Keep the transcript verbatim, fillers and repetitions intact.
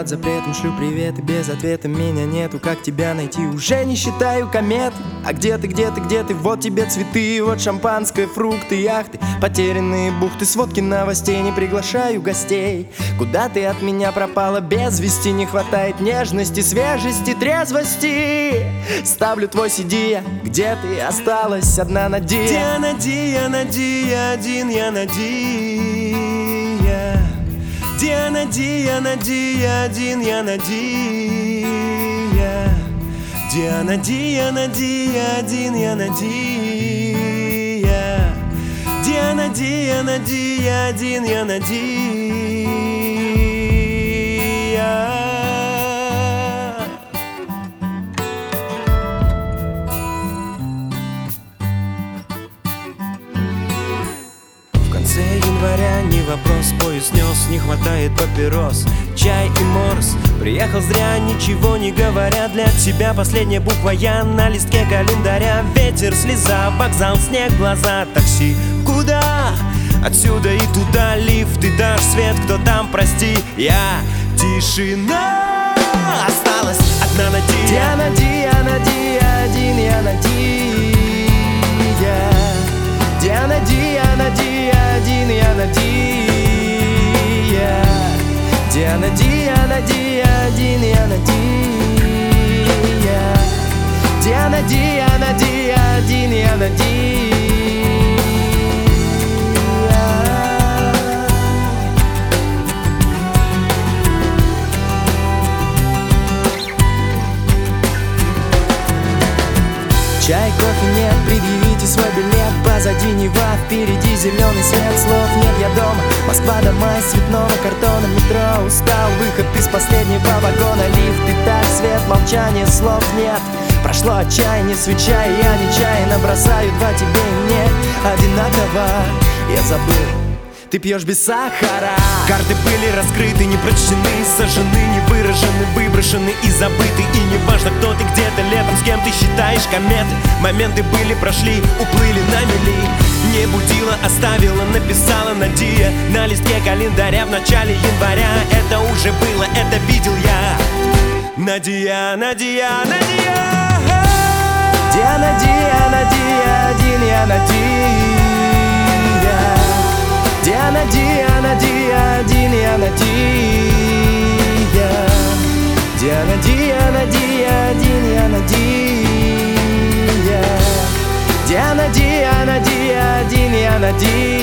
под запретом, шлю привет и без ответа. Меня нету, как тебя найти, уже не считаю комет. А где ты, где ты, где ты, вот тебе цветы, вот шампанское, фрукты, яхты, потерянные бухты, сводки новостей, не приглашаю гостей. Куда ты от меня пропала, без вести, не хватает нежности, свежести, трезвости. Ставлю твой си ди, я, где ты, осталась одна Надия. Диана, Диана, Дия, один я Надия. Диана, Диана, Дия, один я Надия. Диана, Диана, Дия, один я Надия. Диана, Диана, Дия, один я Надия. В конце января не вопрос, поезд снес, не хватает папирос, чай и морс. Приехал зря, ничего не говоря, для тебя последняя буква я на листке календаря. Ветер, слеза, вокзал, снег, глаза, такси. Куда? Отсюда и туда, лифт, ты дашь свет, кто там, прости, я. Тишина, осталась одна Надия. Диана, Диана, Дия, один я Надия. Диана, Диана, Дия, один я Надия. Диана, Диана, Дия, один я Надия. Диана, Диана, Дия, один я Надия. Чай, кофе нет, предъявите свой билет. Позади Нева, впереди зеленый свет. Слов нет, я дома, Москва, дома из цветного картона. Метро, устал, выход из последнего вагона. Лифт и так, свет, молчание, слов нет. Прошло отчаяние, свеча, и я нечаянно бросаю два тебе и мне одинаково. Я забыл, ты пьешь без сахара. Карты были раскрыты, не прочтены, сожжены, не выражены, выброшены и забыты. И не важно, кто ты, где-то летом, с кем ты считаешь кометы. Моменты были, прошли, уплыли на мели. Не будила, оставила, написала Надия на листке календаря в начале января. Это уже было, это видел я. Надия, Надия, Надия. Диана, Диана, Дия, один я Надия. Диана, Диана, Дия, один я Надия. Диана, Диана, Дия, один я Надия. Диана, Диана, Дия, один я Надия.